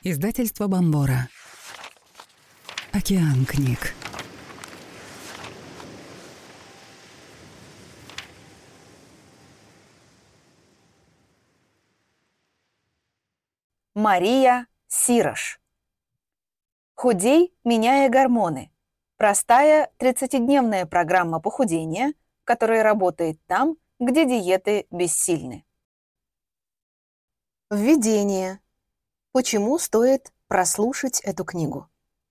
Издательство Бомбора. Океан книг. Мария Сирош. «Худей, меняя гормоны». Простая 30-дневная программа похудения, которая работает там, где диеты бессильны. Введение. Почему стоит прослушать эту книгу?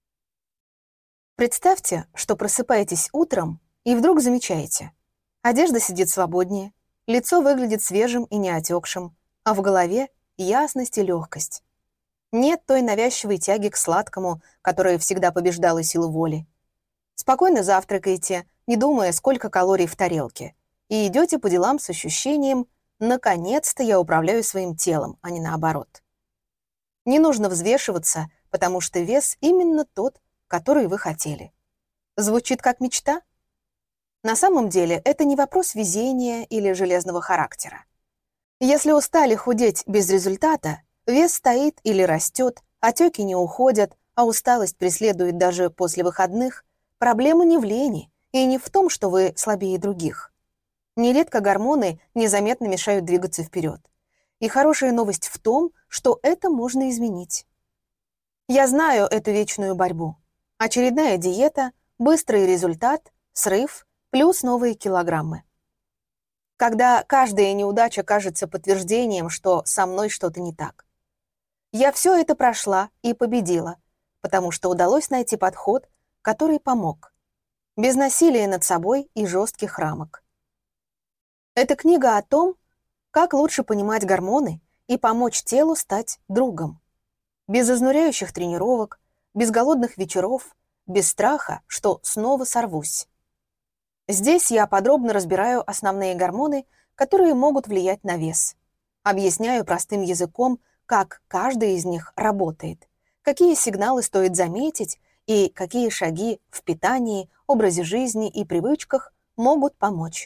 Представьте, что просыпаетесь утром и вдруг замечаете: одежда сидит свободнее, лицо выглядит свежим и не отекшим, а в голове ясность и легкость. Нет той навязчивой тяги к сладкому, которая всегда побеждала силу воли. Спокойно завтракаете, не думая, сколько калорий в тарелке, и идете по делам с ощущением: наконец-то я управляю своим телом, а не наоборот. Не нужно взвешиваться, потому что вес именно тот, который вы хотели. Звучит как мечта? На самом деле это не вопрос везения или железного характера. Если устали худеть без результата, вес стоит или растет, отеки не уходят, а усталость преследует даже после выходных, проблема не в лени и не в том, что вы слабее других. Нередко гормоны незаметно мешают двигаться вперед. И хорошая новость в том, что это можно изменить. Я знаю эту вечную борьбу. Очередная диета, быстрый результат, срыв, плюс новые килограммы. Когда каждая неудача кажется подтверждением, что со мной что-то не так. Я все это прошла и победила, потому что удалось найти подход, который помог. Без насилия над собой и жестких рамок. Эта книга о том, как лучше понимать гормоны и помочь телу стать другом. Без изнуряющих тренировок, без голодных вечеров, без страха, что снова сорвусь. Здесь я подробно разбираю основные гормоны, которые могут влиять на вес. Объясняю простым языком, как каждый из них работает, какие сигналы стоит заметить и какие шаги в питании, образе жизни и привычках могут помочь.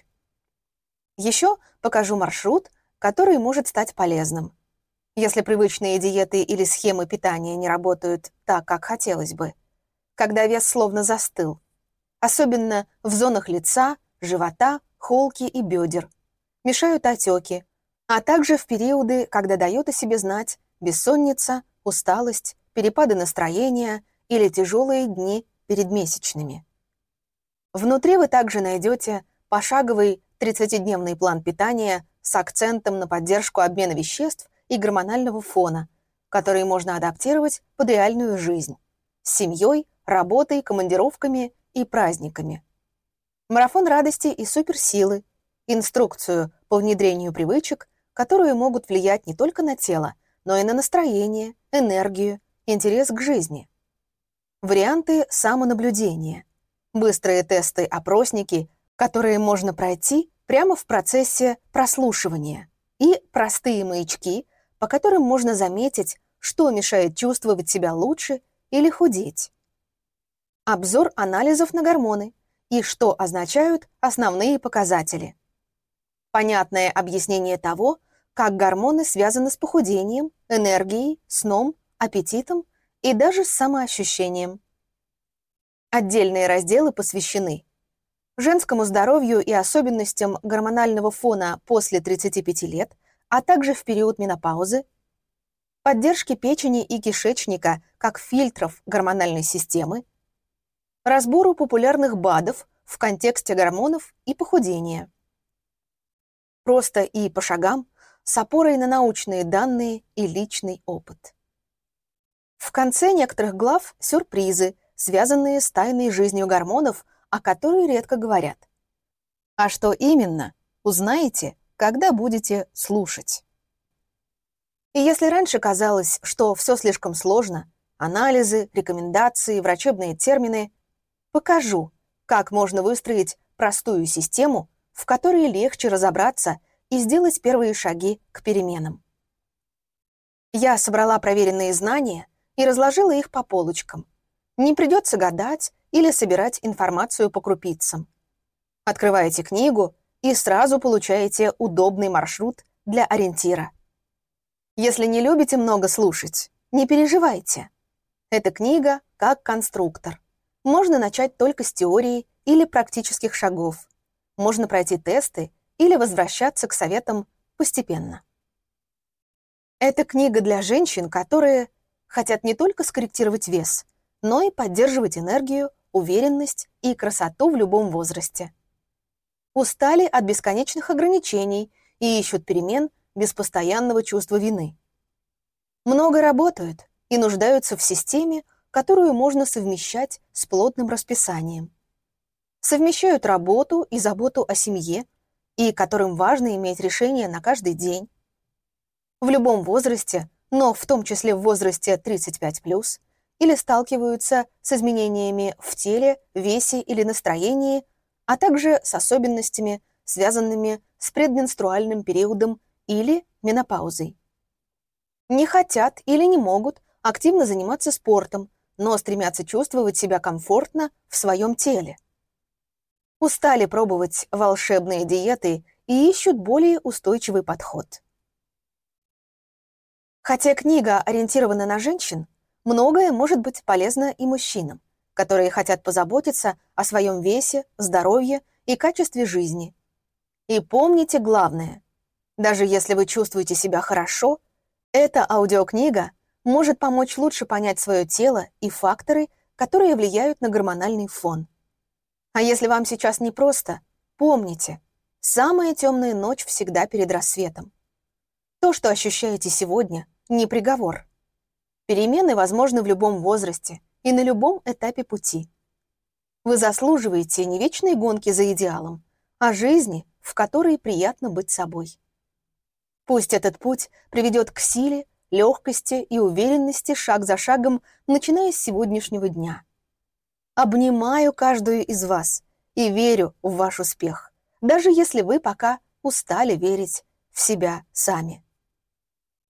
Еще покажу маршрут, который может стать полезным. Если привычные диеты или схемы питания не работают так, как хотелось бы, когда вес словно застыл, особенно в зонах лица, живота, холки и бедер, мешают отеки, а также в периоды, когда дает о себе знать бессонница, усталость, перепады настроения или тяжелые дни перед месячными. Внутри вы также найдете пошаговый 30-дневный план питания с акцентом на поддержку обмена веществ и гормонального фона, который можно адаптировать под реальную жизнь с семьей, работой, командировками и праздниками. Марафон радости и суперсилы, инструкцию по внедрению привычек, которые могут влиять не только на тело, но и на настроение, энергию, интерес к жизни. Варианты самонаблюдения, быстрые тесты-опросники, которые можно пройти прямо в процессе прослушивания, и простые маячки, по которым можно заметить, что мешает чувствовать себя лучше или худеть. Обзор анализов на гормоны и что означают основные показатели. Понятное объяснение того, как гормоны связаны с похудением, энергией, сном, аппетитом и даже с самоощущением. Отдельные разделы посвящены женскому здоровью и особенностям гормонального фона после 35 лет, а также в период менопаузы, поддержке печени и кишечника как фильтров гормональной системы, разбору популярных БАДов в контексте гормонов и похудения. Просто и по шагам, с опорой на научные данные и личный опыт. В конце некоторых глав сюрпризы, связанные с тайной жизнью гормонов, о которой редко говорят. А что именно, узнаете, когда будете слушать. И если раньше казалось, что все слишком сложно, анализы, рекомендации, врачебные термины, покажу, как можно выстроить простую систему, в которой легче разобраться и сделать первые шаги к переменам. Я собрала проверенные знания и разложила их по полочкам. Не придется гадать или собирать информацию по крупицам. Открываете книгу и сразу получаете удобный маршрут для ориентира. Если не любите много слушать, Не переживайте. Эта книга как конструктор. Можно начать только с теории или практических шагов. Можно пройти тесты или возвращаться к советам постепенно. Это книга для женщин, которые хотят не только скорректировать вес, но и поддерживать энергию, уверенность и красоту в любом возрасте. Устали от бесконечных ограничений и ищут перемен без постоянного чувства вины. Много работают и нуждаются в системе, которую можно совмещать с плотным расписанием. Совмещают работу и заботу о семье, и которым важно иметь решение на каждый день. В любом возрасте, но в том числе в возрасте 35+, или сталкиваются с изменениями в теле, весе или настроении, а также с особенностями, связанными с предменструальным периодом или менопаузой. Не хотят или не могут активно заниматься спортом, но стремятся чувствовать себя комфортно в своем теле. Устали пробовать волшебные диеты и ищут более устойчивый подход. Хотя книга ориентирована на женщин, многое может быть полезно и мужчинам, которые хотят позаботиться о своем весе, здоровье и качестве жизни. И помните главное: даже если вы чувствуете себя хорошо, эта аудиокнига может помочь лучше понять свое тело и факторы, которые влияют на гормональный фон. А если вам сейчас непросто, помните, самая темная ночь всегда перед рассветом. То, что ощущаете сегодня, не приговор. Перемены возможны в любом возрасте и на любом этапе пути. Вы заслуживаете не вечной гонки за идеалом, а жизни, в которой приятно быть собой. Пусть этот путь приведет к силе, легкости и уверенности шаг за шагом, начиная с сегодняшнего дня. Обнимаю каждую из вас и верю в ваш успех, даже если вы пока устали верить в себя сами.